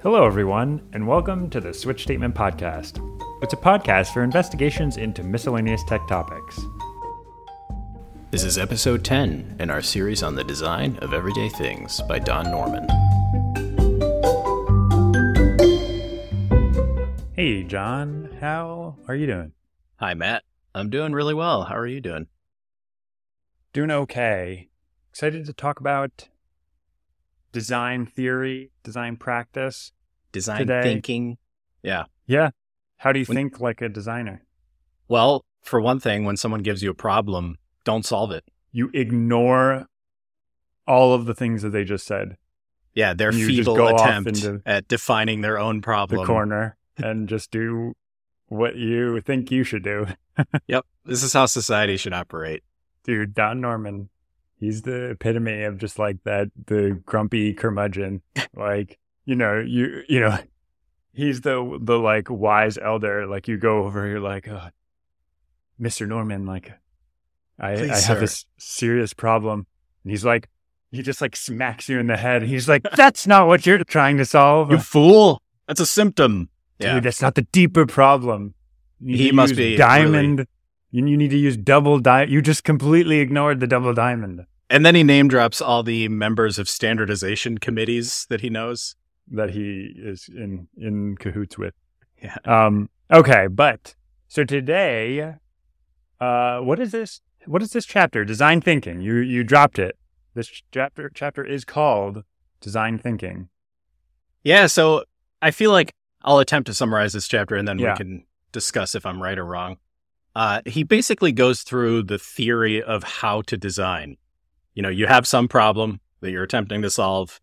Hello, everyone, and welcome to the Switch Statement Podcast. It's a podcast for investigations into miscellaneous tech topics. This is episode 10 in our series on the design of everyday things by Don Norman. Hey, John, how are you doing? Hi, Matt. I'm doing really well. How are you doing? Doing okay. Excited to talk about design theory, design practice. Design today. thinking. Yeah. How do you think like a designer? Well, for one thing, when someone gives you a problem, don't solve it. You ignore all of the things that they just said. Yeah, their And you just feeble go off attempt into at defining their own problem. the corner and just do what you think you should do. Yep. This is how society should operate. Dude, Don Norman, he's the epitome of just like that, the grumpy curmudgeon. Like, you know, he's the like wise elder. Like you go over, you're like, oh, Mr. Norman, like I have this serious problem. And he's like, he just like smacks you in the head. He's like, that's not what you're trying to solve. You fool. That's a symptom. Dude, Yeah. that's not the deeper problem. You He need to must use be diamond. really- You need to use double diamond. You just completely ignored the double diamond And then he name drops all the members of standardization committees that he knows. that he is in cahoots with. Yeah. Okay, but so today, what is this? What is this chapter? Design thinking. You dropped it. This chapter is called Design Thinking. Yeah, so I feel like I'll attempt to summarize this chapter and then Yeah. we can discuss if I'm right or wrong. He basically goes through the theory of how to design. You know, you have some problem that you're attempting to solve.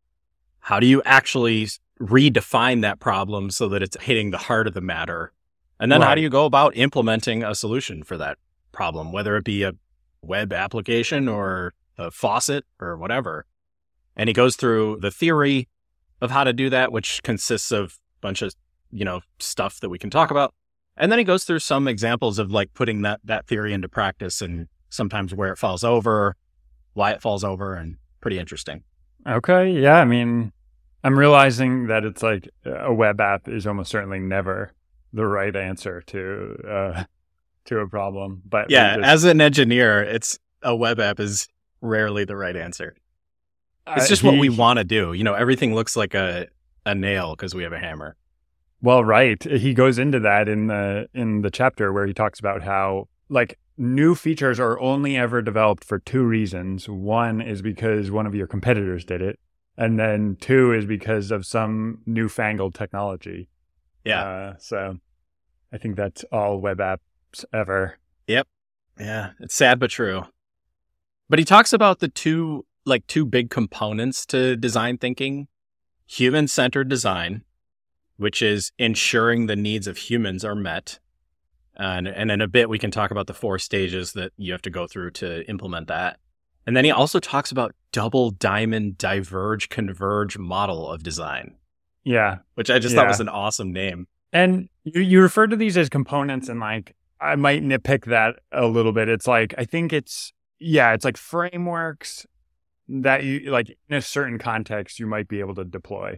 How do you actually redefine that problem so that it's hitting the heart of the matter? And then how Right. do you go about implementing a solution for that problem, whether it be a web application or a faucet or whatever? And he goes through the theory of how to do that, which consists of a bunch of, stuff that we can talk about. And then he goes through some examples of like putting that theory into practice and sometimes where it falls over, why it falls over, and pretty interesting. Okay, yeah. I mean, I'm realizing that it's like a web app is almost certainly never the right answer to a problem. But Yeah, as an engineer, a web app is rarely the right answer. It's just what we want to do. You know, everything looks like a nail because we have a hammer. Well, right. He goes into that in the chapter where he talks about how like new features are only ever developed for two reasons. One is because one of your competitors did it, and then two is because of some newfangled technology. Yeah. So I think that's all web apps ever. Yep. Yeah. It's sad but true. But he talks about the two big components to design thinking: human-centered design, which is ensuring the needs of humans are met. And in a bit, we can talk about the 4 stages that you have to go through to implement that. And then he also talks about double diamond diverge converge model of design. Yeah. Which I just thought was an awesome name. And you refer to these as components, and like I might nitpick that a little bit. It's like I think it's like frameworks that you like in a certain context you might be able to deploy.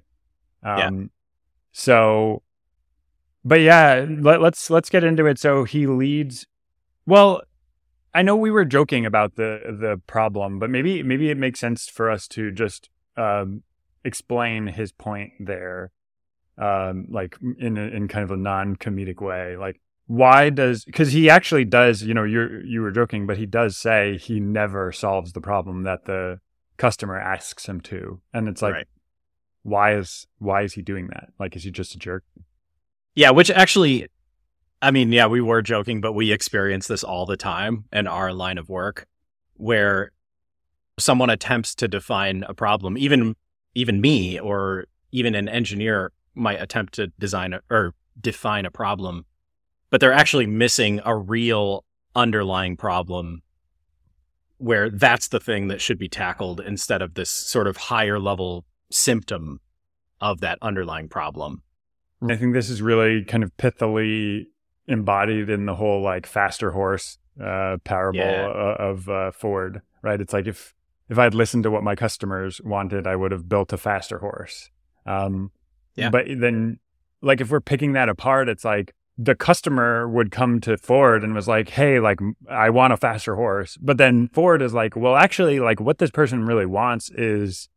So, but yeah, let's get into it. So he leads. Well, I know we were joking about the problem, but maybe it makes sense for us to just explain his point there, like in kind of a non-comedic way. Like, because he actually does. You know, you were joking, but he does say he never solves the problem that the customer asks him to, and it's like. Right. Why is he doing that? Like, is he just a jerk? Yeah, which actually, I mean, yeah, we were joking, but we experience this all the time in our line of work where someone attempts to define a problem. Even me or even an engineer might attempt to design or define a problem, but they're actually missing a real underlying problem where that's the thing that should be tackled instead of this sort of higher level symptom of that underlying problem. I think this is really kind of pithily embodied in the whole like faster horse parable of Ford, right? It's like if I'd listened to what my customers wanted, I would have built a faster horse. Yeah. But then, like, if we're picking that apart, it's like the customer would come to Ford and was like, hey, like, I want a faster horse. But then Ford is like, well, actually, like, what this person really wants is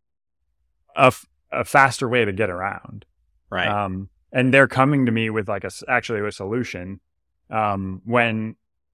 a faster way to get around. Right. And they're coming to me with like actually a solution, when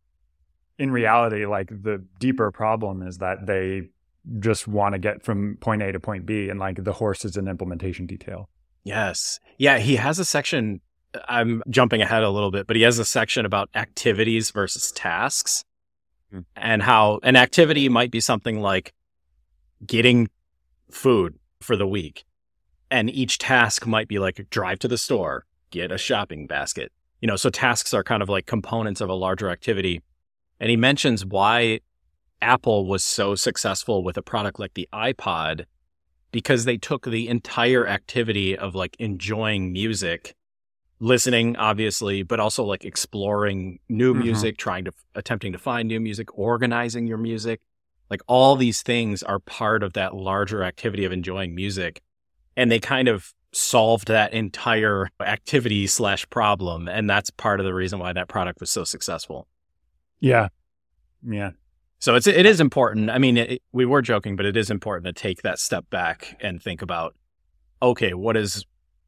in reality, like, the deeper problem is that they just want to get from point A to point B, and like the horse is an implementation detail. Yes. Yeah, he has a section, I'm jumping ahead a little bit, but he has a section about activities versus tasks, and how an activity might be something like getting food for the week. And each task might be like drive to the store, get a shopping basket. So tasks are kind of like components of a larger activity. And he mentions why Apple was so successful with a product like the iPod, because they took the entire activity of like enjoying music, listening, obviously, but also like exploring new music, attempting to find new music, organizing your music. Like, all these things are part of that larger activity of enjoying music. And they kind of solved that entire activity / problem. And that's part of the reason why that product was so successful. Yeah. Yeah. So it is important. I mean, we were joking, but it is important to take that step back and think about, okay, what is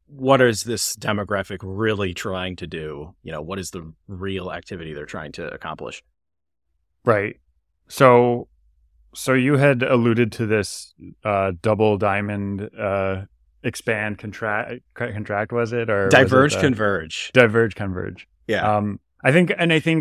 this demographic really trying to do? What is the real activity they're trying to accomplish? Right. So you had alluded to this double diamond expand contract, was it? Or diverge, converge. Diverge, converge. Yeah. I think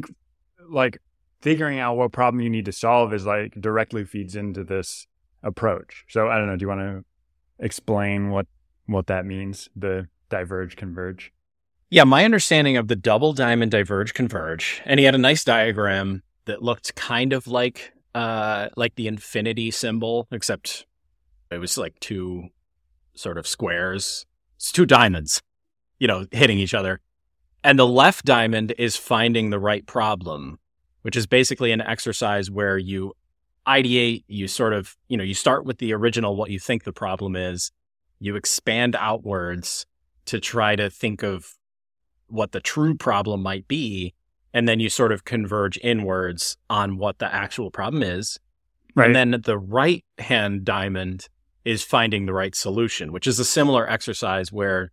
like figuring out what problem you need to solve is like directly feeds into this approach. So I don't know, do you want to explain what that means, the diverge, converge? Yeah, my understanding of the double diamond diverge, converge, and he had a nice diagram that looked kind of like the infinity symbol, except it was like two sort of squares. It's two diamonds, hitting each other. And the left diamond is finding the right problem, which is basically an exercise where you ideate, you sort of, you start with the original, what you think the problem is, you expand outwards to try to think of what the true problem might be, and then you sort of converge inwards on what the actual problem is. Right. And then the right-hand diamond is finding the right solution, which is a similar exercise where,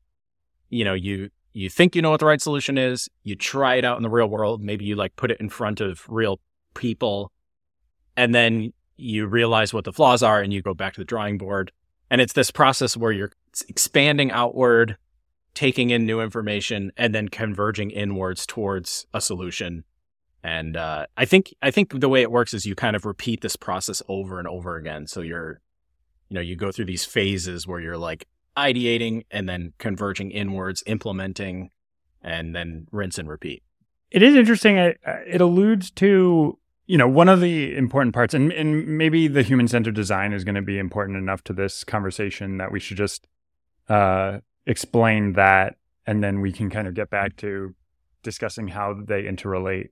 you think you know what the right solution is, you try it out in the real world, maybe you like put it in front of real people, and then you realize what the flaws are and you go back to the drawing board. And it's this process where you're expanding outward, taking in new information, and then converging inwards towards a solution. And I think the way it works is you kind of repeat this process over and over again. So you go through these phases where you're like ideating and then converging inwards, implementing, and then rinse and repeat. It is interesting. It alludes to, one of the important parts, and maybe the human-centered design is going to be important enough to this conversation that we should just explain that, and then we can kind of get back to discussing how they interrelate.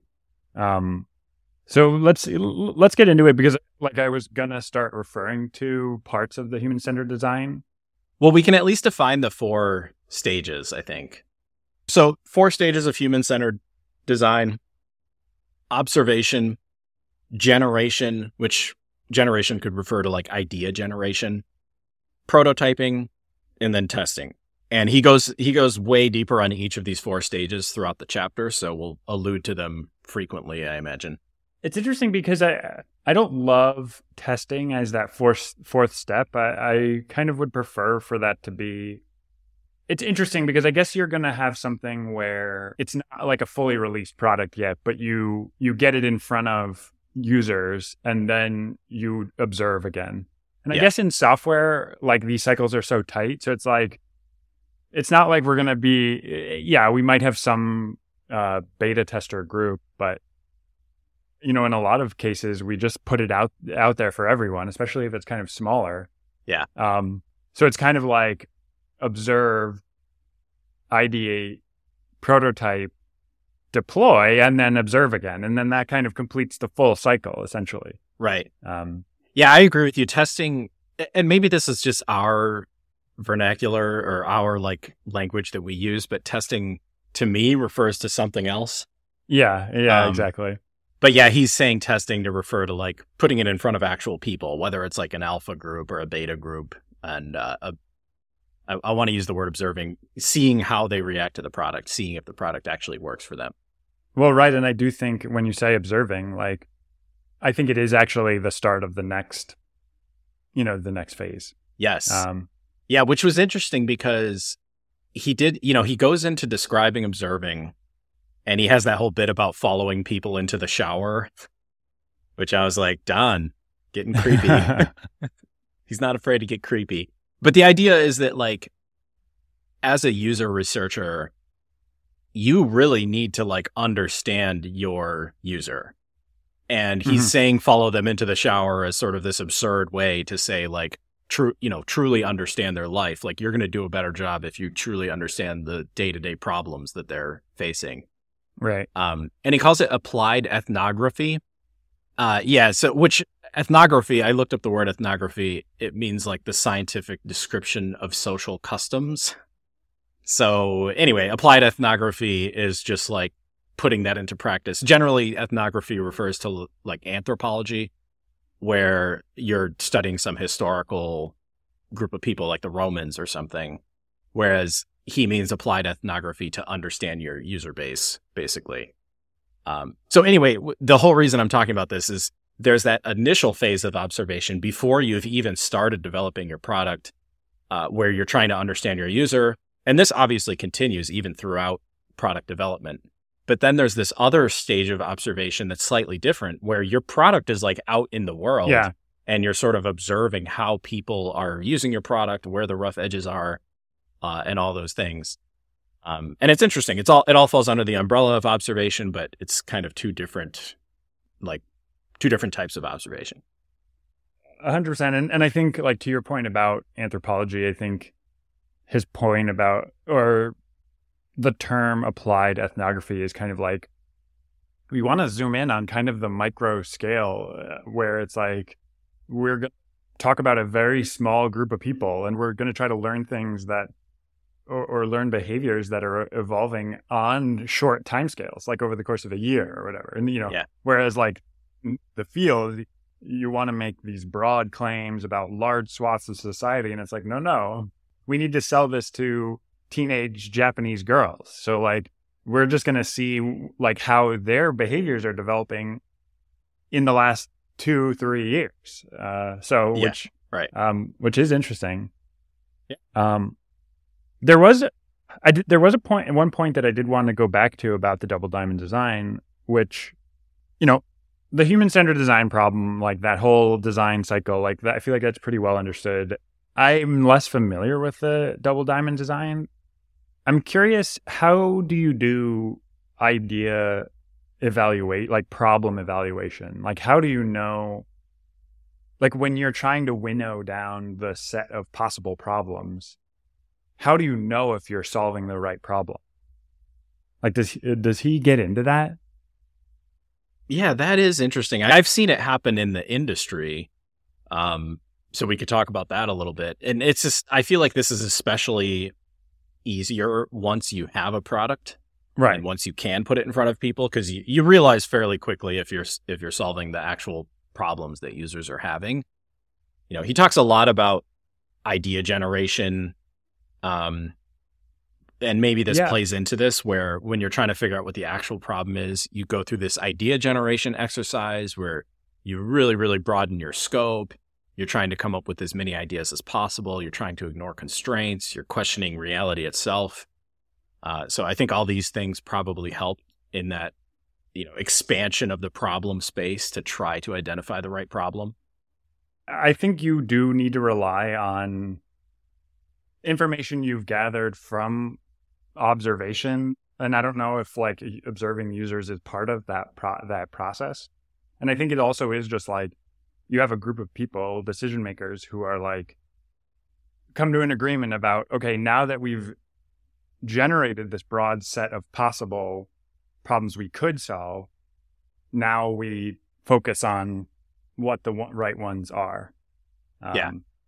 So let's get into it, because like I was gonna start referring to parts of the human-centered design. Well, we can at least define the 4 stages, I think. So 4 stages of human-centered design: observation, generation, which generation could refer to like idea generation, prototyping, and then testing. And he goes way deeper on each of these 4 stages throughout the chapter, so we'll allude to them frequently, I imagine. It's interesting because I don't love testing as that fourth step. I kind of would prefer for that to be... It's interesting because I guess you're going to have something where it's not like a fully released product yet, but you get it in front of users and then you observe again. And I guess in software, like, these cycles are so tight. So it's like, it's not like we're going to be... Yeah, we might have some beta tester group, but in a lot of cases, we just put it out there for everyone, especially if it's kind of smaller. Yeah. So it's kind of like observe, ideate, prototype, deploy, and then observe again. And then that kind of completes the full cycle, essentially. Right. Yeah, I agree with you. Testing, and maybe this is just our vernacular or our like language that we use, but testing to me refers to something else. Yeah, exactly. But yeah, he's saying testing to refer to like putting it in front of actual people, whether it's like an alpha group or a beta group. And I want to use the word observing, seeing how they react to the product, seeing if the product actually works for them. Well, right. And I do think when you say observing, like, I think it is actually the start of the next phase. Yes. Yeah, which was interesting because he did, he goes into describing observing, and he has that whole bit about following people into the shower, which I was like, Don, getting creepy. He's not afraid to get creepy. But the idea is that, like, as a user researcher, you really need to like understand your user. And he's saying follow them into the shower as sort of this absurd way to say like truly understand their life. Like, you're going to do a better job if you truly understand the day-to-day problems that they're facing. Right. And he calls it applied ethnography. So which ethnography, I looked up the word ethnography. It means like the scientific description of social customs. So anyway, applied ethnography is just like putting that into practice. Generally, ethnography refers to like anthropology, where you're studying some historical group of people like the Romans or something. Whereas he means applied ethnography to understand your user base, basically. So anyway, the whole reason I'm talking about this is there's that initial phase of observation before you've even started developing your product, where you're trying to understand your user. And this obviously continues even throughout product development. But then there's this other stage of observation that's slightly different, where your product is like out in the world, and you're sort of observing how people are using your product, where the rough edges are, and all those things. And it's interesting. It all falls under the umbrella of observation, but it's kind of two different types of observation. 100%. And I think, like, to your point about anthropology, I think his point about, or the term applied ethnography is kind of like, we want to zoom in on kind of the micro scale, where it's like, we're going to talk about a very small group of people, and we're going to try to learn things that, or learn behaviors that are evolving on short timescales, like over the course of a year or whatever. And, whereas like the field, you want to make these broad claims about large swaths of society. And it's like, no, we need to sell this to teenage Japanese girls. So like, we're just going to see like how their behaviors are developing in the last 2-3 years. Which is interesting. Yeah. There was one point that I did want to go back to about the double diamond design, which, the human-centered design problem, like that whole design cycle, like that, I feel like that's pretty well understood. I'm less familiar with the double diamond design. I'm curious, how do you do idea evaluate, like problem evaluation? Like, how do you know, like when you're trying to winnow down the set of possible problems, how do you know if you're solving the right problem? Like, does he get into that? Yeah, that is interesting. I've seen it happen in the industry. So we could talk about that a little bit. And it's just, I feel like this is especially easier once you have a product. Right. And once you can put it in front of people, because you realize fairly quickly if you're solving the actual problems that users are having. He talks a lot about idea generation. And maybe this plays into this, where when you're trying to figure out what the actual problem is, you go through this idea generation exercise where you really, really broaden your scope. You're trying to come up with as many ideas as possible. You're trying to ignore constraints. You're questioning reality itself. So I think all these things probably help in that, expansion of the problem space to try to identify the right problem. I think you do need to rely on information you've gathered from observation. And I don't know if like observing users is part of that process. And I think it also is just like, you have a group of people, decision makers, who are like, come to an agreement about, okay, now that we've generated this broad set of possible problems we could solve, now we focus on what the right ones are.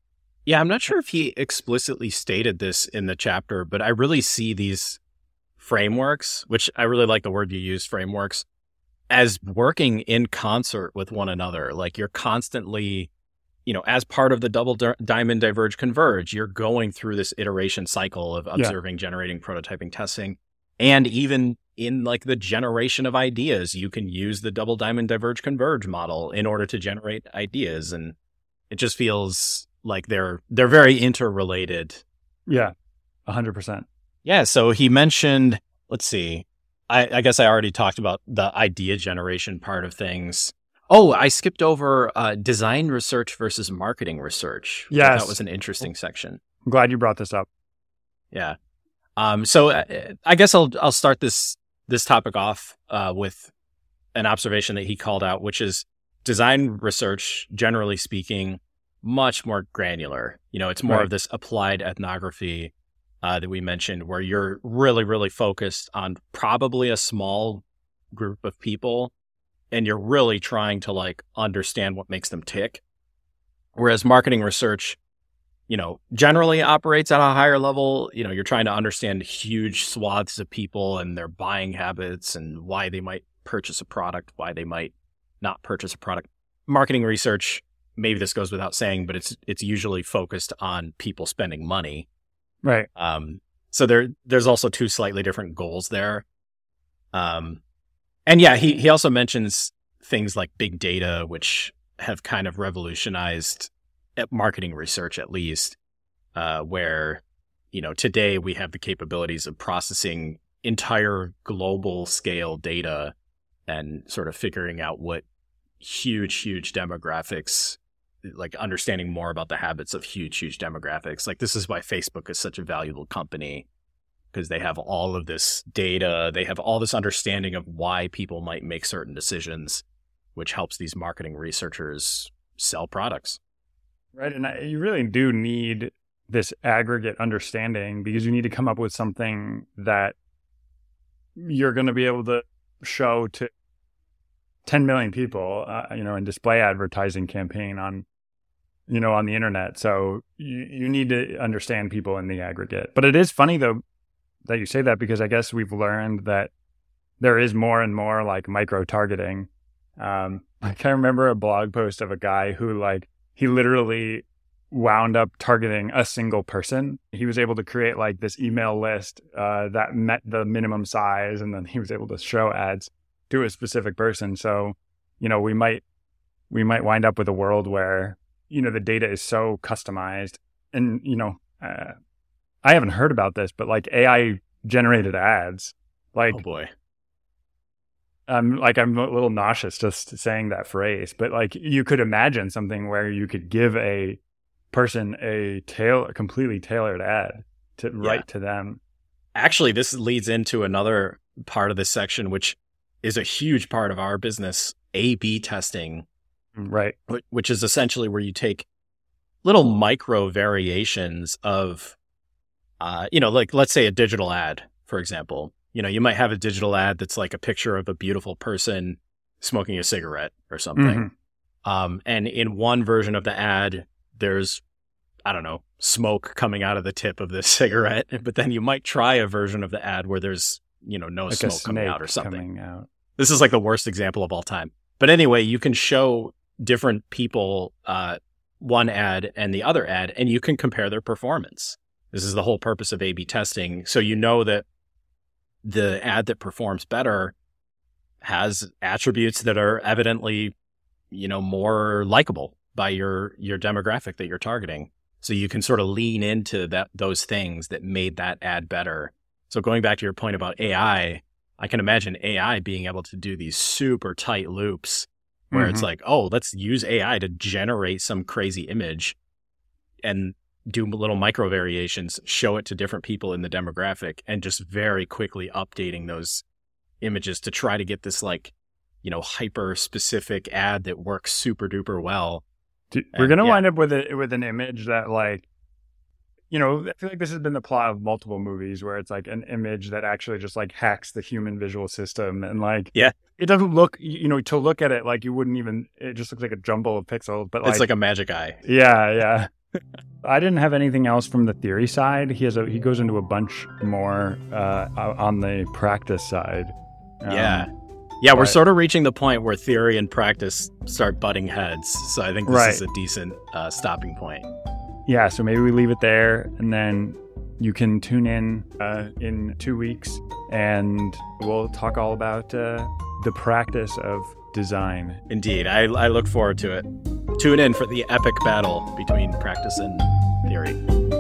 Yeah, I'm not sure if he explicitly stated this in the chapter, but I really see these frameworks, which I really like the word you use, frameworks, as working in concert with one another. Like you're constantly, as part of the double diamond diverge converge, you're going through this iteration cycle of observing, generating, prototyping, testing. And even in like the generation of ideas, you can use the double diamond diverge converge model in order to generate ideas. And it just feels like they're very interrelated. Yeah, 100%. Yeah. So he mentioned, let's see, I guess I already talked about the idea generation part of things. Oh, I skipped over design research versus marketing research. Yes. That was an interesting section. I'm glad you brought this up. Yeah. So I guess I'll start this topic off with an observation that he called out, which is design research, generally speaking, much more granular. It's more of this applied ethnography that we mentioned, where you're really, really focused on probably a small group of people, and you're really trying to like understand what makes them tick. Whereas marketing research, generally operates at a higher level. You're trying to understand huge swaths of people and their buying habits and why they might purchase a product, why they might not purchase a product. Marketing research, maybe this goes without saying, but it's usually focused on people spending money. Right. So there's also two slightly different goals there. And yeah, he also mentions things like big data, which have kind of revolutionized marketing research, at least, where, today we have the capabilities of processing entire global scale data and sort of figuring out what huge demographics, like understanding more about the habits of huge demographics. Like this is why Facebook is such a valuable company, because they have all of this data. They have all this understanding of why people might make certain decisions, which helps these marketing researchers sell products. Right. And you really do need this aggregate understanding, because you need to come up with something that you're going to be able to show to 10 million people, in display advertising campaign on the internet. So you need to understand people in the aggregate. But it is funny, though, that you say that, because I guess we've learned that there is more and more like micro targeting. I remember a blog post of a guy who he literally wound up targeting a single person. He was able to create like this email list that met the minimum size, and then he was able to show ads to a specific person. So, we might wind up with a world where, the data is so customized. And, I haven't heard about this, but like AI generated ads, like, oh boy. I'm a little nauseous just saying that phrase, but like you could imagine something where you could give a person a completely tailored ad to write to them. Actually, this leads into another part of this section, which is a huge part of our business, A/B testing. Right. Which is essentially where you take little micro variations of, like let's say a digital ad, for example. You might have a digital ad that's like a picture of a beautiful person smoking a cigarette or something. Mm-hmm. And in one version of the ad, there's, I don't know, smoke coming out of the tip of this cigarette. But then you might try a version of the ad where there's, no like smoke coming out or something. This is like the worst example of all time. But anyway, you can show different people one ad and the other ad, and you can compare their performance. This is the whole purpose of A/B testing. So that the ad that performs better has attributes that are evidently, more likable by your demographic that you're targeting. So you can sort of lean into those things that made that ad better. So going back to your point about AI, I can imagine AI being able to do these super tight loops where mm-hmm. it's like, oh, let's use AI to generate some crazy image and do little micro variations, show it to different people in the demographic, and just very quickly updating those images to try to get this hyper specific ad that works super duper well. We're going to wind up with an image that I feel like this has been the plot of multiple movies where it's like an image that actually just like hacks the human visual system. And it doesn't look, to look at it, like you wouldn't even, it just looks like a jumble of pixels, but it's like a magic eye. Yeah. I didn't have anything else from the theory side. He goes into a bunch more on the practice side. We're sort of reaching the point where theory and practice start butting heads. So I think this is a decent stopping point. Yeah, so maybe we leave it there, and then you can tune in 2 weeks, and we'll talk all about the practice of design. Indeed. I look forward to it. Tune in for the epic battle between practice and theory.